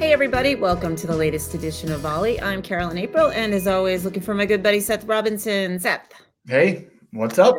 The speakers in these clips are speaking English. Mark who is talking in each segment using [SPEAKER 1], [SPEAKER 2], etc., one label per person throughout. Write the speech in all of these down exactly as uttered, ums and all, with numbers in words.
[SPEAKER 1] Hey everybody, welcome to the latest edition of Volley. I'm Carolyn April, and as always, looking for my good buddy Seth Robinson. Seth.
[SPEAKER 2] Hey, what's up?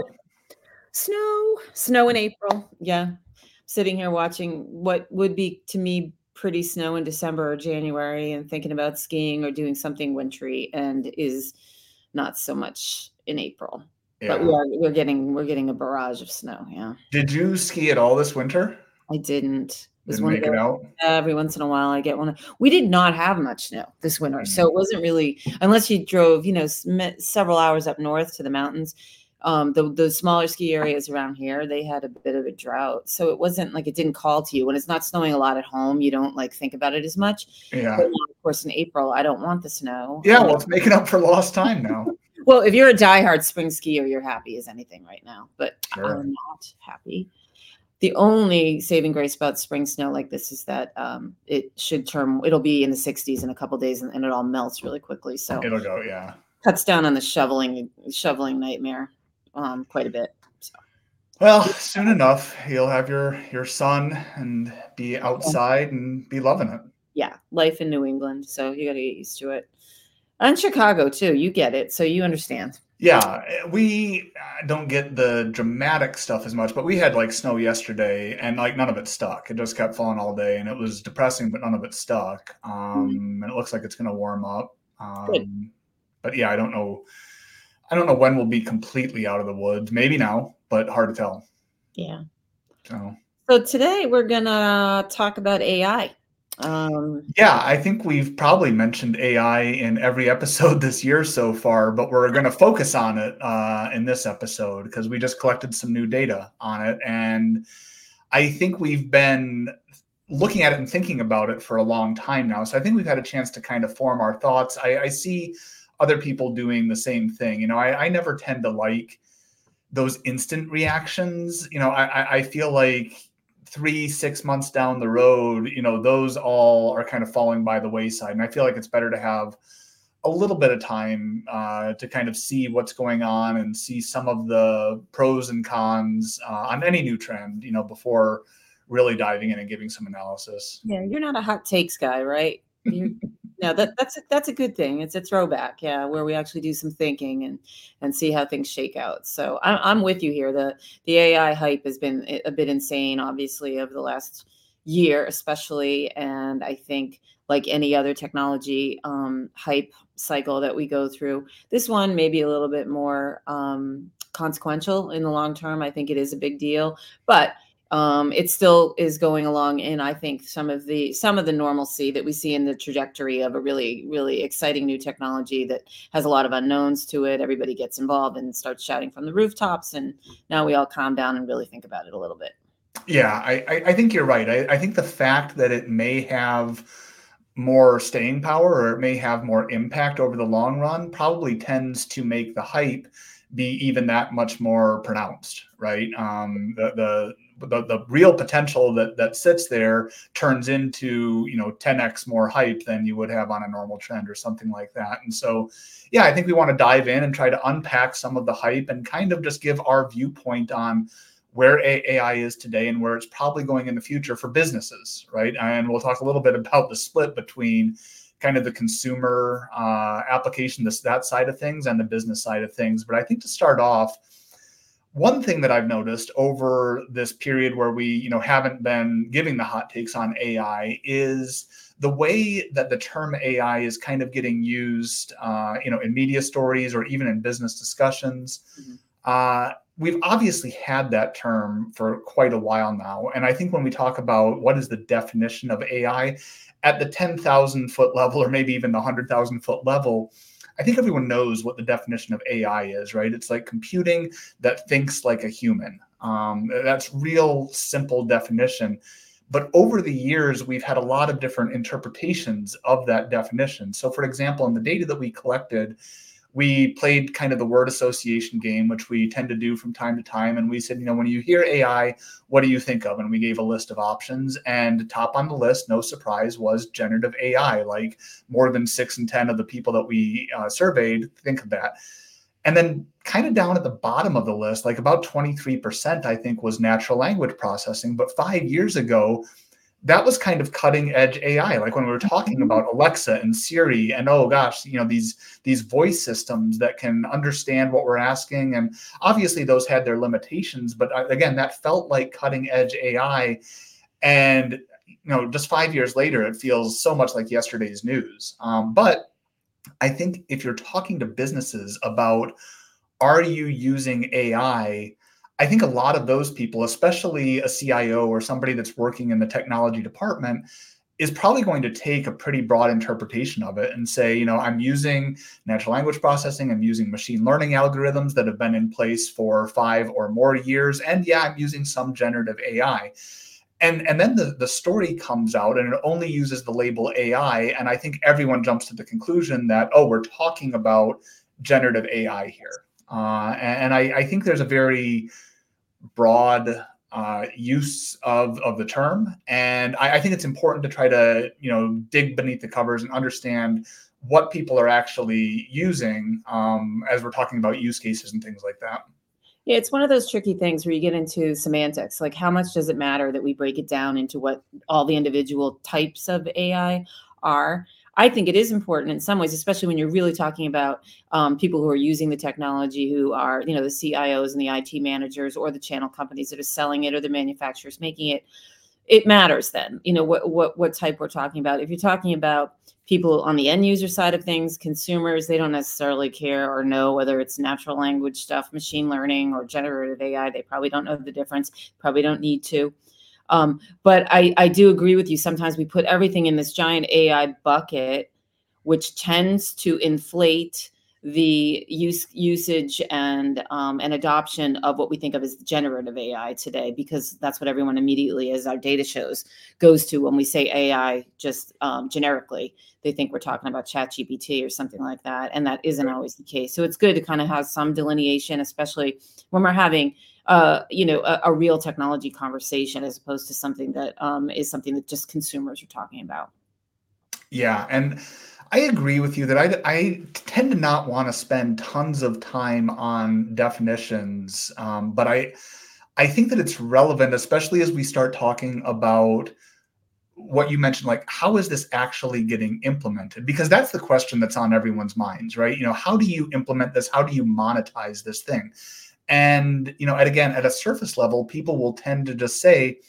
[SPEAKER 1] Snow, snow in April. Yeah, sitting here watching what would be to me pretty snow in December or January, and thinking about skiing or doing something wintry, and is not so much in April.
[SPEAKER 2] Yeah.
[SPEAKER 1] But we are we're getting we're getting a barrage of snow. Yeah.
[SPEAKER 2] Did you ski at all this winter?
[SPEAKER 1] I didn't. It was
[SPEAKER 2] Didn't
[SPEAKER 1] one
[SPEAKER 2] make
[SPEAKER 1] of
[SPEAKER 2] it
[SPEAKER 1] those,
[SPEAKER 2] out?
[SPEAKER 1] every once in a while I get one. We did not have much snow this winter,
[SPEAKER 2] Mhm.
[SPEAKER 1] so it wasn't really, unless you drove, you know, s- me- several hours up north to the mountains. Um, the the smaller ski areas around here, they had a bit of a drought, so it wasn't like it didn't call to you. When it's not snowing a lot at home, you don't like think about it as much.
[SPEAKER 2] Yeah.
[SPEAKER 1] But now, of course, in April, I don't want the snow.
[SPEAKER 2] Yeah,
[SPEAKER 1] And
[SPEAKER 2] well, it's making up for lost time now.
[SPEAKER 1] well, if you're a diehard spring skier, you're happy as anything right now. But
[SPEAKER 2] Sure.
[SPEAKER 1] I'm not happy. The only saving grace about spring snow like this is that um, it should turn, it'll be in the sixties in a couple days, and, and it all melts really quickly. So
[SPEAKER 2] It'll go, yeah.
[SPEAKER 1] cuts down on the shoveling shoveling nightmare um, quite a bit. So
[SPEAKER 2] Well, soon enough, you'll have your your son and be outside and be loving it.
[SPEAKER 1] yeah, life in New England. So you got to get used to it. And Chicago too. You get it, so you understand.
[SPEAKER 2] Yeah, we uh, don't get the dramatic stuff as much, but we had like snow yesterday and like none of it stuck. It just kept falling all day and it was depressing, but none of it stuck. Um, and it looks like it's going to warm up.
[SPEAKER 1] Good.
[SPEAKER 2] Um, but yeah, I don't know. I don't know when we'll be completely out of the woods. Maybe now, but hard to tell.
[SPEAKER 1] Yeah.
[SPEAKER 2] So,
[SPEAKER 1] So today we're gonna talk about A I. Um,
[SPEAKER 2] yeah, I think we've probably mentioned A I in every episode this year so far, but we're going to focus on it uh, in this episode because we just collected some new data on it. And I think we've been looking at it and thinking about it for a long time now. So I think we've had a chance to kind of form our thoughts. I, I see other people doing the same thing. You know, I, I never tend to like those instant reactions. You know, I, I feel like three, six months down the road, you know, those all are kind of falling by the wayside. And I feel like it's better to have a little bit of time uh, to kind of see what's going on and see some of the pros and cons uh, on any new trend, you know, before really diving in and giving some analysis.
[SPEAKER 1] yeah, you're not a hot takes guy, right? You're, no, that that's a, that's a good thing. It's a throwback, yeah, where we actually do some thinking and and see how things shake out. So I'm I'm with you here. The the A I hype has been a bit insane, obviously, over the last year, especially, and I think like any other technology um, hype cycle that we go through, this one may be a little bit more um, consequential in the long term. I think it is a big deal, but um, it still is going along in, I think, some of the some of the normalcy that we see in the trajectory of a really, really exciting new technology that has a lot of unknowns to it. Everybody gets involved and starts shouting from the rooftops, and now we all calm down and really think about it a little bit.
[SPEAKER 2] Yeah, I, I think you're right. I, I think the fact that it may have more staying power or it may have more impact over the long run probably tends to make the hype be even that much more pronounced, right? Um, the, the the the real potential that that sits there turns into, you know, ten x more hype than you would have on a normal trend or something like that. And so, yeah, I think we want to dive in and try to unpack some of the hype and kind of just give our viewpoint on where A I is today and where it's probably going in the future for businesses, right? And we'll talk a little bit about the split between kind of the consumer uh, application, this that side of things, and the business side of things. But I think to start off, one thing that I've noticed over this period where we, you know, haven't been giving the hot takes on A I is the way that the term A I is kind of getting used, uh, you know, in media stories or even in business discussions. Mm-hmm. Uh, we've obviously had that term for quite a while now. And I think when we talk about what is the definition of A I at the ten thousand foot level, or maybe even the one hundred thousand foot level, I think everyone knows what the definition of A I is, right? It's like computing that thinks like a human. Um, that's real simple definition. But over the years, we've had a lot of different interpretations of that definition. So for example, in the data that we collected, we played kind of the word association game, which we tend to do from time to time. And we said, you know, when you hear A I, what do you think of? And we gave a list of options. And top on the list, no surprise, was generative A I. Like more than six in ten of the people that we uh, surveyed think of that. And then kind of down at the bottom of the list, like about twenty-three percent, I think, was natural language processing. But five years ago, that was kind of cutting edge A I. Like when we were talking about Alexa and Siri and, oh gosh, you know, these, these voice systems that can understand what we're asking. And obviously those had their limitations, but again, that felt like cutting edge A I. And, you know, just five years later, it feels so much like yesterday's news. Um, but I think if you're talking to businesses about, are you using A I? I think a lot of those people, especially a C I O or somebody that's working in the technology department, is probably going to take a pretty broad interpretation of it and say, you know, I'm using natural language processing, I'm using machine learning algorithms that have been in place for five or more years. And yeah, I'm using some generative A I. And, and then the, the story comes out and it only uses the label A I. And I think everyone jumps to the conclusion that, oh, we're talking about generative A I here. Uh, and and I, I think there's a very broad uh, use of, of the term. And I, I think it's important to try to, you know, dig beneath the covers and understand what people are actually using um, as we're talking about use cases and things like that.
[SPEAKER 1] Yeah, it's one of those tricky things where you get into semantics. Like, how much does it matter that we break it down into what all the individual types of A I are? I think it is important in some ways, especially when you're really talking about um, people who are using the technology, who are, you know, the C I Os and the I T managers or the channel companies that are selling it or the manufacturers making it. It matters then, you know, what what what type we're talking about. If you're talking about people on the end user side of things, consumers, they don't necessarily care or know whether it's natural language stuff, machine learning, or generative A I. They probably don't know the difference, probably don't need to. Um, but I, I do agree with you. Sometimes we put everything in this giant A I bucket, which tends to inflate the use usage and um, and adoption of what we think of as generative A I today, because that's what everyone immediately, as our data shows, goes to when we say A I just um, generically. They think we're talking about ChatGPT or something like that, and that isn't always the case. So it's good to kind of have some delineation, especially when we're having uh, you know, a, a real technology conversation, as opposed to something that um, is something that just consumers are talking about.
[SPEAKER 2] Yeah, and I agree with you that I, I tend to not want to spend tons of time on definitions, um, but I I think that it's relevant, especially as we start talking about what you mentioned, like, how is this actually getting implemented? Because that's the question that's on everyone's minds, right? You know, how do you implement this? How do you monetize this thing? And, you know, and again, at a surface level, people will tend to just say,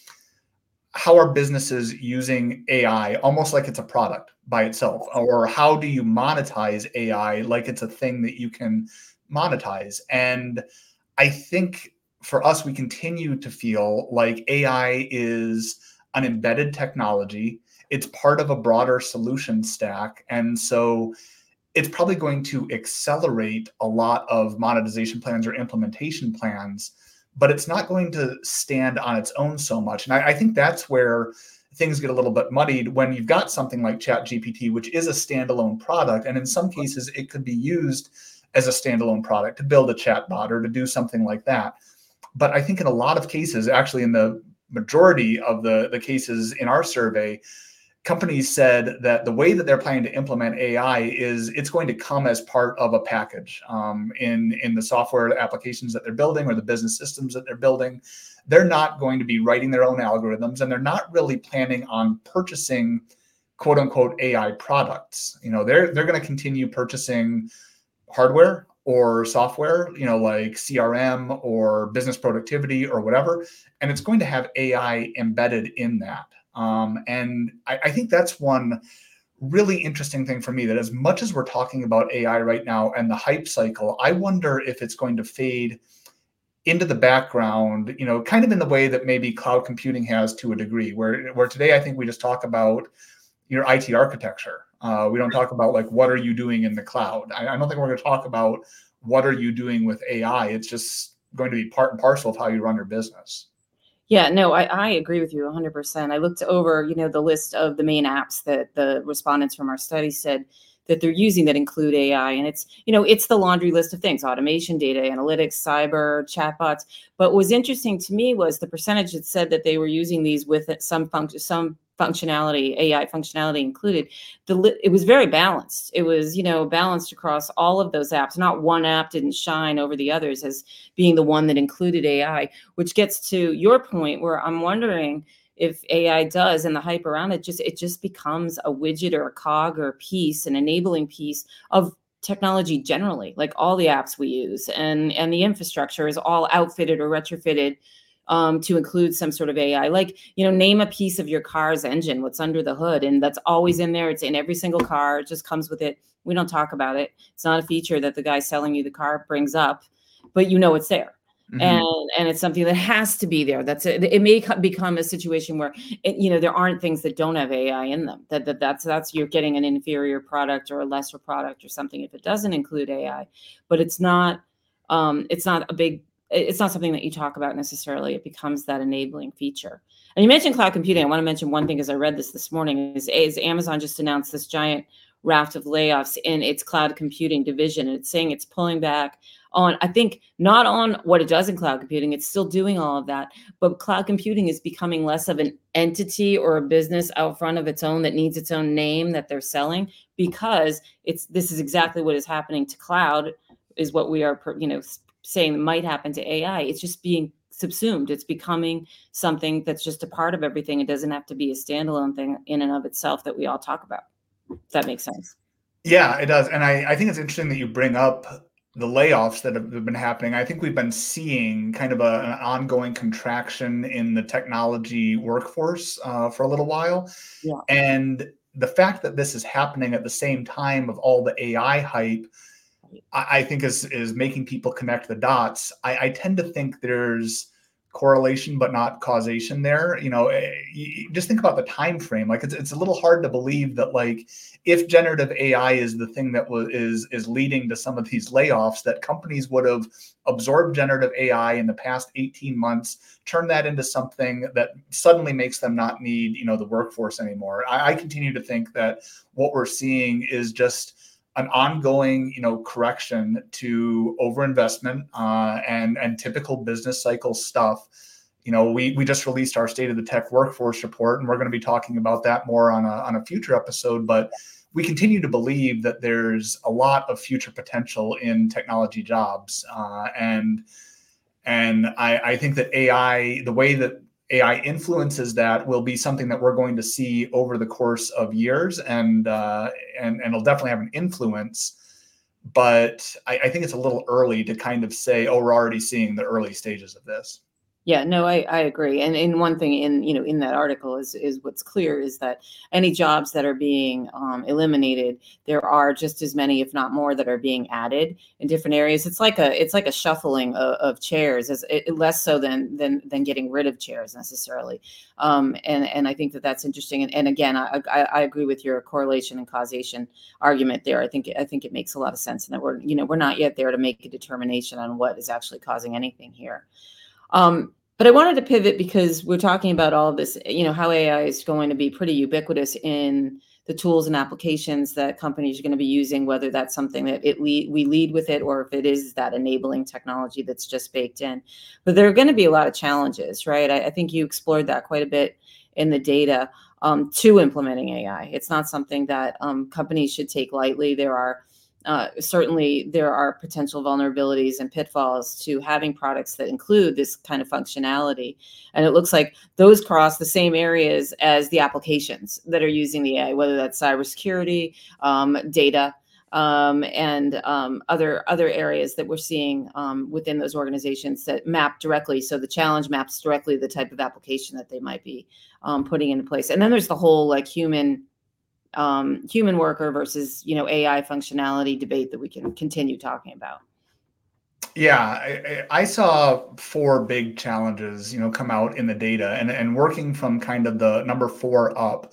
[SPEAKER 2] how are businesses using A I almost like it's a product by itself? Or how do you monetize A I like it's a thing that you can monetize? And I think for us, we continue to feel like A I is an embedded technology. It's part of a broader solution stack. And so it's probably going to accelerate a lot of monetization plans or implementation plans, but it's not going to stand on its own so much. And I, I think that's where things get a little bit muddied when you've got something like ChatGPT, which is a standalone product. And in some cases, it could be used as a standalone product to build a chatbot or to do something like that. But I think in a lot of cases, actually in the majority of the, the cases in our survey, companies said that the way that they're planning to implement A I is it's going to come as part of a package um, in, in the software applications that they're building or the business systems that they're building. They're not going to be writing their own algorithms, and they're not really planning on purchasing quote unquote A I products. You know, they're, they're going to continue purchasing hardware or software, you know, like C R M or business productivity or whatever, and it's going to have A I embedded in that. Um, and I, I think that's one really interesting thing for me, that as much as we're talking about A I right now and the hype cycle, I wonder if it's going to fade into the background, you know, kind of in the way that maybe cloud computing has to a degree, where, where today I think we just talk about your I T architecture. Uh, we don't talk about like, what are you doing in the cloud? I, I don't think we're going to talk about what are you doing with A I. It's just going to be part and parcel of how you run your business.
[SPEAKER 1] Yeah, no, I, I agree with you one hundred percent. I looked over, you know, the list of the main apps that the respondents from our study said that they're using that include A I. And it's, you know, it's the laundry list of things: automation, data analytics, cyber, chatbots. But what was interesting to me was the percentage that said that they were using these with some function, some functionality, A I functionality included. The it was very balanced. It was, you know, balanced across all of those apps. Not one app didn't shine over the others as being the one that included A I, which gets to your point where I'm wondering if A I does, and the hype around it, just it just becomes a widget or a cog or a piece, an enabling piece of technology generally, like all the apps we use, and and the infrastructure is all outfitted or retrofitted um, to include some sort of A I. Like, you know, name a piece of your car's engine, what's under the hood, and that's always in there. It's in every single car. It just comes with it. We don't talk about it. It's not a feature that the guy selling you the car brings up, but you know it's there. Mm-hmm. And and it's something that has to be there. That's it. It may become a situation where it, you know, there aren't things that don't have A I in them. That, that that's that's you're getting an inferior product or a lesser product or something if it doesn't include A I. But it's not um, it's not a big. It's not something that you talk about necessarily. It becomes that enabling feature. And you mentioned cloud computing. I want to mention one thing, as I read this this morning, is, is Amazon just announced this giant raft of layoffs in its cloud computing division. And it's saying it's pulling back on, I think, not on what it does in cloud computing. It's still doing all of that. But cloud computing is becoming less of an entity or a business out front of its own that needs its own name that they're selling, because it's this is exactly what is happening to cloud, is what we are, you know, saying might happen to A I. It's just being subsumed. It's becoming something that's just a part of everything. It doesn't have to be a standalone thing in and of itself that we all talk about. If that makes sense.
[SPEAKER 2] Yeah, it does. And I, I think it's interesting that you bring up the layoffs that have been happening. I think we've been seeing kind of a, an ongoing contraction in the technology workforce uh, for a little while.
[SPEAKER 1] Yeah.
[SPEAKER 2] And the fact that this is happening at the same time of all the A I hype, I think is is making people connect the dots. I, I tend to think there's correlation, but not causation there. You know, you just think about the time frame. Like it's it's a little hard to believe that, like, if generative A I is the thing that was is is leading to some of these layoffs, that companies would have absorbed generative A I in the past eighteen months, turned that into something that suddenly makes them not need, you know, the workforce anymore. I, I continue to think that what we're seeing is just an ongoing, you know, correction to overinvestment uh, and and typical business cycle stuff. You know, we we just released our State of the Tech Workforce report, and we're going to be talking about that more on a on a future episode. But we continue to believe that there's a lot of future potential in technology jobs, uh, and and I, I think that A I, the way that A I influences that, will be something that we're going to see over the course of years, and uh, and and it'll definitely have an influence. But I, I think it's a little early to kind of say, oh, we're already seeing the early stages of this.
[SPEAKER 1] Yeah, no, I, I agree. And in one thing in, you know, in that article is, is what's clear is that any jobs that are being um, eliminated, there are just as many, if not more, that are being added in different areas. It's like a, it's like a shuffling of, of chairs, as it, less so than, than, than getting rid of chairs necessarily. Um, and, and I think that that's interesting. And, and again, I, I, I agree with your correlation and causation argument there. I think, I think it makes a lot of sense, and that we're, you know, we're not yet there to make a determination on what is actually causing anything here. Um, But I wanted to pivot because we're talking about all of this, you know, how A I is going to be pretty ubiquitous in the tools and applications that companies are going to be using, whether that's something that it lead, we lead with it, or if it is that enabling technology that's just baked in. But there are going to be a lot of challenges, right? I, I think you explored that quite a bit in the data um, to implementing A I. It's not something that um, companies should take lightly. There are Uh, certainly, there are potential vulnerabilities and pitfalls to having products that include this kind of functionality. And it looks like those cross the same areas as the applications that are using the A I, whether that's cybersecurity, um, data, um, and um, other, other areas that we're seeing um, within those organizations that map directly. So the challenge maps directly the type of application that they might be um, putting into place. And then there's the whole like human um, human worker versus, you know, A I functionality debate that we can continue talking about.
[SPEAKER 2] Yeah, I, I saw four big challenges, you know, come out in the data, and, and working from kind of the number four up.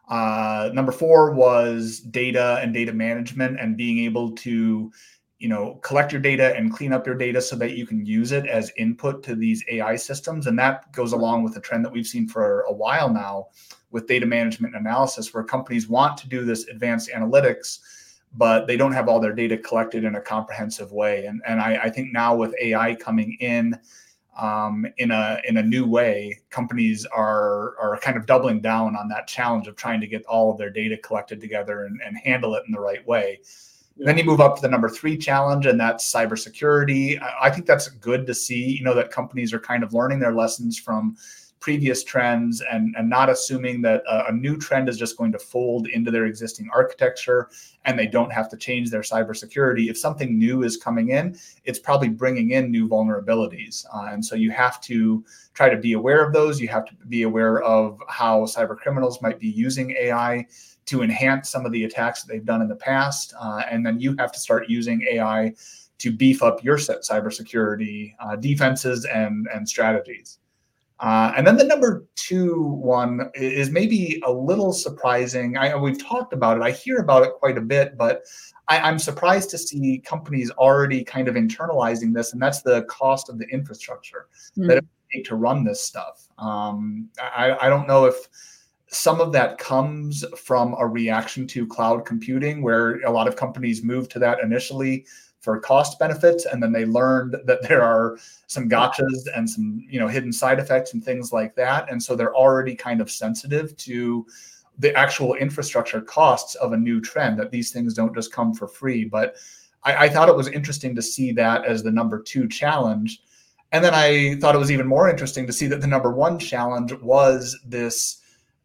[SPEAKER 2] Uh, number four was data and data management, and being able to, you know, collect your data and clean up your data so that you can use it as input to these A I systems. And that goes along with the trend that we've seen for a while now with data management and analysis, where companies want to do this advanced analytics, but they don't have all their data collected in a comprehensive way. And, and I, I think now with A I coming in um, in a in a new way, companies are are kind of doubling down on that challenge of trying to get all of their data collected together and, and handle it in the right way. Yeah. Then you move up to the number three challenge, and that's cybersecurity. I think that's good to see, you know, that companies are kind of learning their lessons from previous trends and, and not assuming that a, a new trend is just going to fold into their existing architecture and they don't have to change their cybersecurity. If something new is coming in, it's probably bringing in new vulnerabilities. Uh, and so you have to try to be aware of those. You have to be aware of how cyber criminals might be using A I to enhance some of the attacks that they've done in the past. Uh, and then you have to start using A I to beef up your set cybersecurity uh, defenses and, and strategies. Uh, and then the number two one is maybe a little surprising. I, we've talked about it. I hear about it quite a bit, but I, I'm surprised to see companies already kind of internalizing this, and that's the cost of the infrastructure mm. that it would take to run this stuff. Um, I, I don't know if some of that comes from a reaction to cloud computing, where a lot of companies moved to that initially for cost benefits, and then they learned that there are some gotchas and some, you know, hidden side effects and things like that. And so they're already kind of sensitive to the actual infrastructure costs of a new trend, that these things don't just come for free. But I, I thought it was interesting to see that as the number two challenge. And then I thought it was even more interesting to see that the number one challenge was this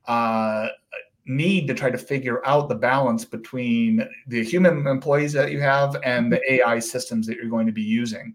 [SPEAKER 2] uh, need to try to figure out the balance between the human employees that you have and the A I systems that you're going to be using.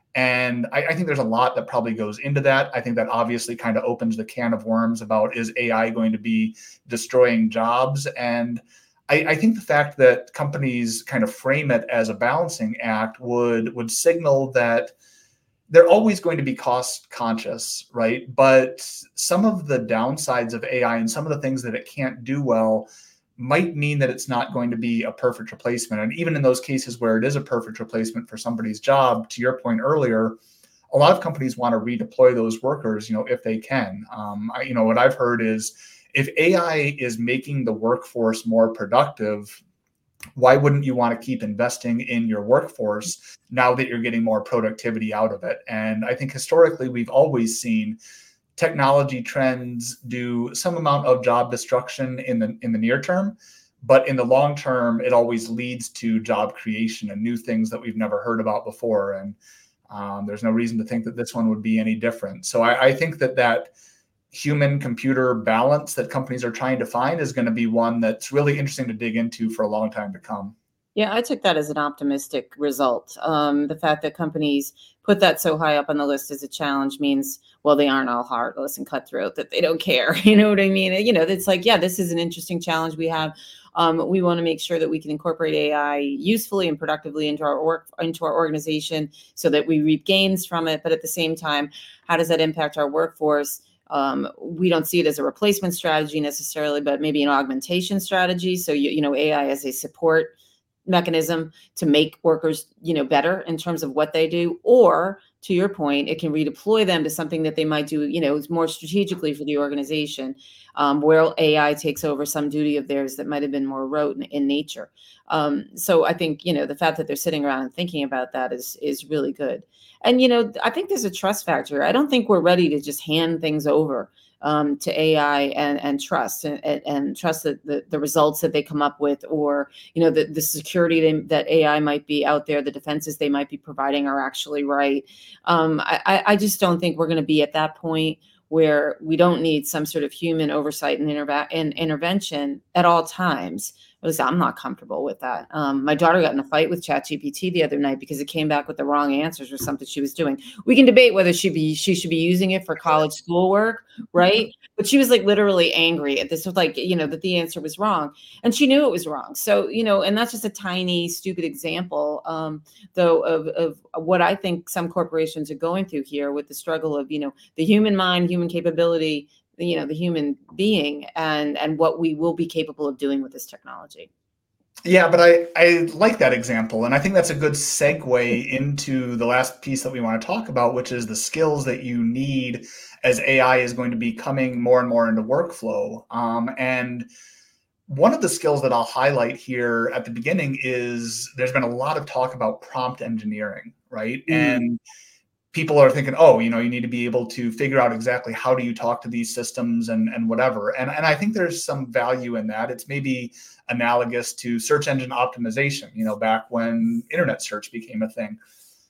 [SPEAKER 2] And I, I think there's a lot that probably goes into that. I think that obviously kind of opens the can of worms about, is A I going to be destroying jobs? And I, I think the fact that companies kind of frame it as a balancing act would, would signal that they're always going to be cost conscious, right? But some of the downsides of A I and some of the things that it can't do well might mean that it's not going to be a perfect replacement. And even in those cases where it is a perfect replacement for somebody's job, to your point earlier, a lot of companies want to redeploy those workers, you know, if they can. Um, I, you know, what I've heard is, if A I is making the workforce more productive, why wouldn't you want to keep investing in your workforce now that you're getting more productivity out of it? And I think historically, we've always seen technology trends do some amount of job destruction in the in the near term, but in the long term, it always leads to job creation and new things that we've never heard about before. And um, there's no reason to think that this one would be any different. So I, I think that that human computer balance that companies are trying to find is going to be one that's really interesting to dig into for a long time to come.
[SPEAKER 1] Yeah, I took that as an optimistic result. Um, the fact that companies put that so high up on the list as a challenge means, well, they aren't all heartless and cutthroat, that they don't care. You know what I mean? You know, it's like, yeah, this is an interesting challenge we have. Um, we want to make sure that we can incorporate A I usefully and productively into our work, into our organization, so that we reap gains from it. But at the same time, how does that impact our workforce? Um, we don't see it as a replacement strategy necessarily, but maybe an augmentation strategy. So, you, you know, A I as a support mechanism to make workers, you know, better in terms of what they do. Or, to your point, it can redeploy them to something that they might do, you know, more strategically for the organization, um, where A I takes over some duty of theirs that might have been more rote in, in nature. Um, so I think, you know, the fact that they're sitting around and thinking about that is is really good. And, you know, I think there's a trust factor. I don't think we're ready to just hand things over um, to A I and, and trust and, and, and trust that the, the results that they come up with, or, you know, the, the security they, that A I might be out there, the defenses they might be providing are actually right. Um, I, I just don't think we're going to be at that point where we don't need some sort of human oversight and, interva- and intervention at all times. At least I'm not comfortable with that. Um, my daughter got in a fight with ChatGPT the other night because it came back with the wrong answers or something she was doing. We can debate whether she be she should be using it for college schoolwork, right? But she was like literally angry at this, was like, you know, that the answer was wrong, and she knew it was wrong. So, you know, and that's just a tiny, stupid example, um, though, of of what I think some corporations are going through here with the struggle of, you know, the human mind, human capability, you know, the human being, and and what we will be capable of doing with this technology.
[SPEAKER 2] Yeah, but I, I like that example. And I think that's a good segue into the last piece that we want to talk about, which is the skills that you need as A I is going to be coming more and more into workflow. Um, and one of the skills that I'll highlight here at the beginning is there's been a lot of talk about prompt engineering, right? Mm. And people are thinking, oh, you know, you need to be able to figure out exactly how do you talk to these systems and, and whatever. And, and I think there's some value in that. It's maybe analogous to search engine optimization, you know, back when internet search became a thing.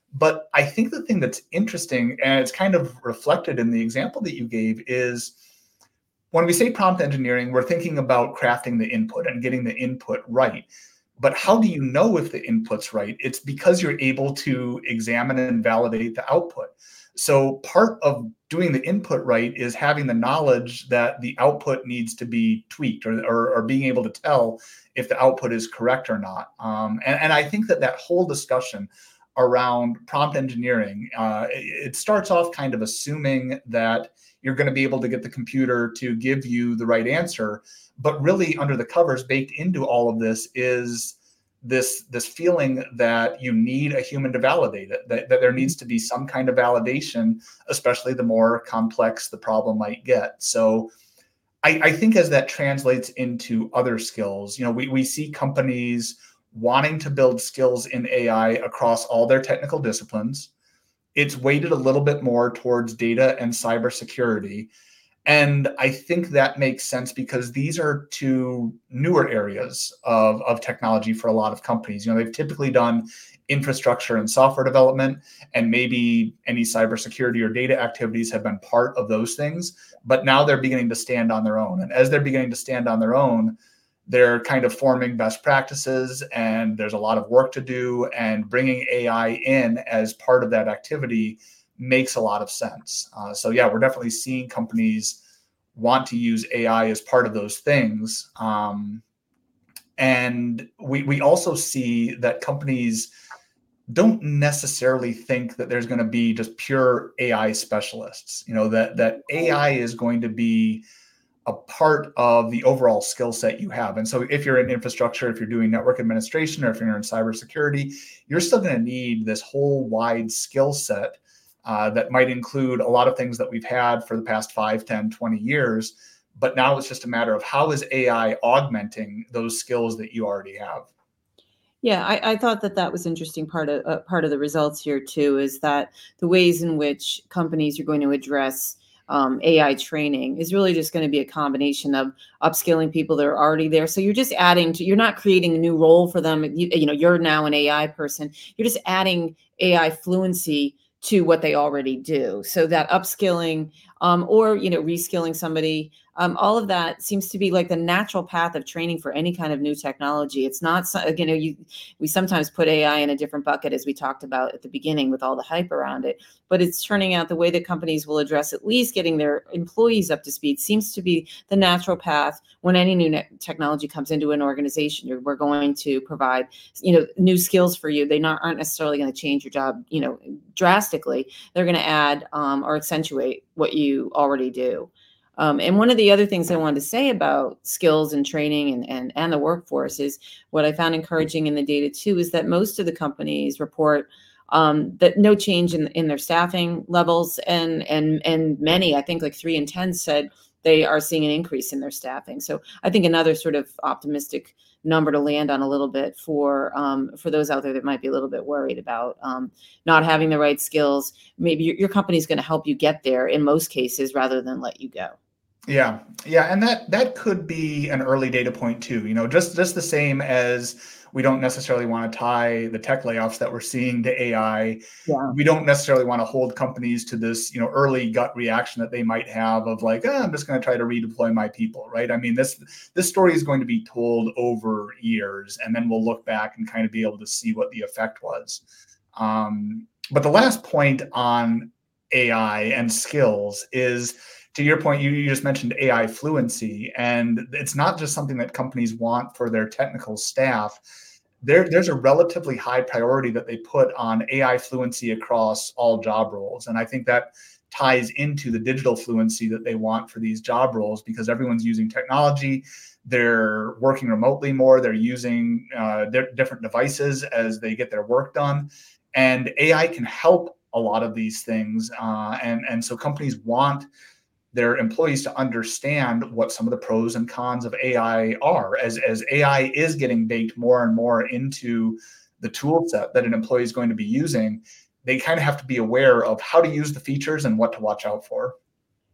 [SPEAKER 2] But I think the thing that's interesting, and it's kind of reflected in the example that you gave, is when we say prompt engineering, we're thinking about crafting the input and getting the input right. But how do you know if the input's right? It's because you're able to examine and validate the output. So part of doing the input right is having the knowledge that the output needs to be tweaked, or, or, or being able to tell if the output is correct or not. Um, and, and I think that that whole discussion around prompt engineering, uh, it starts off kind of assuming that you're going to be able to get the computer to give you the right answer. But really under the covers, baked into all of this is this, this feeling that you need a human to validate it, that, that there needs to be some kind of validation, especially the more complex the problem might get. So I, I think as that translates into other skills, you know, we, we see companies wanting to build skills in A I across all their technical disciplines. It's weighted a little bit more towards data and cybersecurity. And I think that makes sense because these are two newer areas of, of technology for a lot of companies. You know, they've typically done infrastructure and software development, and maybe any cybersecurity or data activities have been part of those things. But now they're beginning to stand on their own. And as they're beginning to stand on their own, they're kind of forming best practices, and there's a lot of work to do, and bringing A I in as part of that activity makes a lot of sense. Uh, so yeah, we're definitely seeing companies want to use A I as part of those things. Um, and we, we also see that companies don't necessarily think that there's going to be just pure A I specialists, you know, that, that A I is going to be a part of the overall skill set you have. And so if you're in infrastructure, if you're doing network administration, or if you're in cybersecurity, you're still going to need this whole wide skill set uh, that might include a lot of things that we've had for the past five, ten, twenty years. But now it's just a matter of how is A I augmenting those skills that you already have.
[SPEAKER 1] Yeah, I, I thought that that was interesting part of uh, part of the results here too, is that the ways in which companies are going to address um, A I training is really just going to be a combination of upskilling people that are already there. So you're just adding to, you're not creating a new role for them. You, you know, you're now an A I person. You're just adding A I fluency to what they already do. So that upskilling um, or, you know, reskilling somebody, um, all of that seems to be like the natural path of training for any kind of new technology. It's not, you know, you, we sometimes put A I in a different bucket, as we talked about at the beginning with all the hype around it, but it's turning out the way that companies will address at least getting their employees up to speed seems to be the natural path. When any new technology comes into an organization, you're, we're going to provide, you know, new skills for you. They not aren't necessarily going to change your job, you know, drastically. They're going to add um, or accentuate what you already do. Um, and one of the other things I wanted to say about skills and training and, and, and the workforce is what I found encouraging in the data too, is that most of the companies report um, that no change in, in their staffing levels. And, and, and many, I think like three in ten said they are seeing an increase in their staffing. So I think another sort of optimistic number to land on a little bit for um, for those out there that might be a little bit worried about um, not having the right skills. Maybe your, your company is going to help you get there in most cases rather than let you go.
[SPEAKER 2] Yeah, yeah, and that that could be an early data point too. You know, just just the same as we don't necessarily want to tie the tech layoffs that we're seeing to A I.
[SPEAKER 1] Yeah.
[SPEAKER 2] We don't necessarily want to hold companies to this, you know, early gut reaction that they might have of like, oh, I'm just going to try to redeploy my people, right? I mean, this this story is going to be told over years, and then we'll look back and kind of be able to see what the effect was. Um, but the last point on A I and skills is, to your point, you, you just mentioned A I fluency, and it's not just something that companies want for their technical staff. There, there's a relatively high priority that they put on A I fluency across all job roles. And I think that ties into the digital fluency that they want for these job roles, because everyone's using technology. They're working remotely more. They're using uh, their different devices as they get their work done. And A I can help a lot of these things. Uh, and, and so companies want their employees to understand what some of the pros and cons of A I are. As, as A I is getting baked more and more into the tool set that an employee is going to be using, they kind of have to be aware of how to use the features and what to watch out for.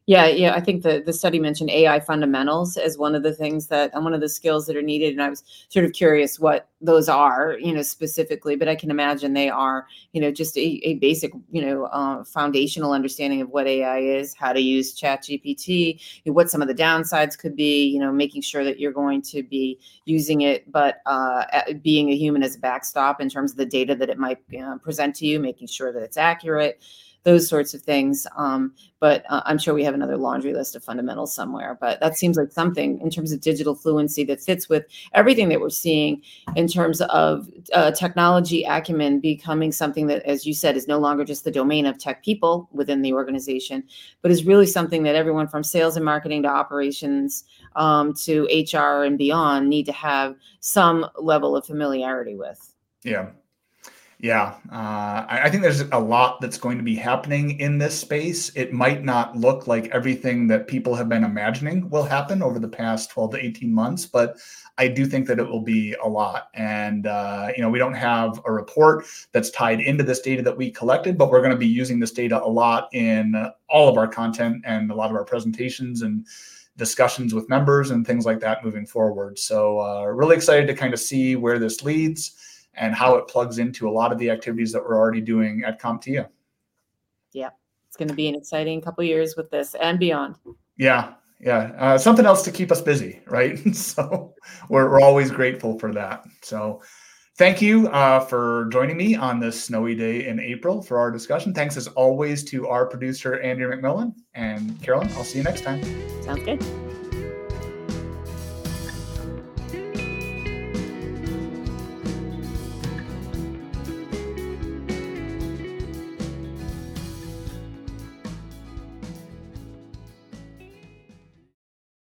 [SPEAKER 1] Yeah, yeah. I think the the study mentioned A I fundamentals as one of the things that and one of the skills that are needed. And I was sort of curious what those are, you know, specifically. But I can imagine they are, you know, just a, a basic, you know, uh, foundational understanding of what A I is, how to use Chat G P T, you know, what some of the downsides could be, you know, making sure that you're going to be using it, but uh, being a human as a backstop in terms of the data that it might uh, present to you, making sure that it's accurate, those sorts of things. Um, but uh, I'm sure we have another laundry list of fundamentals somewhere. But that seems like something in terms of digital fluency that fits with everything that we're seeing in terms of uh, technology acumen becoming something that, as you said, is no longer just the domain of tech people within the organization, but is really something that everyone from sales and marketing to operations um, to H R and beyond need to have some level of familiarity with.
[SPEAKER 2] Yeah. Yeah, uh, I, I think there's a lot that's going to be happening in this space. It might not look like everything that people have been imagining will happen over the past twelve to eighteen months, but I do think that it will be a lot. And, uh, you know, we don't have a report that's tied into this data that we collected, but we're going to be using this data a lot in all of our content and a lot of our presentations and discussions with members and things like that moving forward. So uh, really excited to kind of see where this leads and how it plugs into a lot of the activities that we're already doing at CompTIA.
[SPEAKER 1] Yeah, it's going to be an exciting couple of years with this and beyond.
[SPEAKER 2] Yeah, yeah. Uh, something else to keep us busy, right? So we're, we're always grateful for that. So thank you uh, for joining me on this snowy day in April for our discussion. Thanks as always to our producer, Andrew McMillan. And Carolyn, I'll see you next time.
[SPEAKER 1] Sounds good.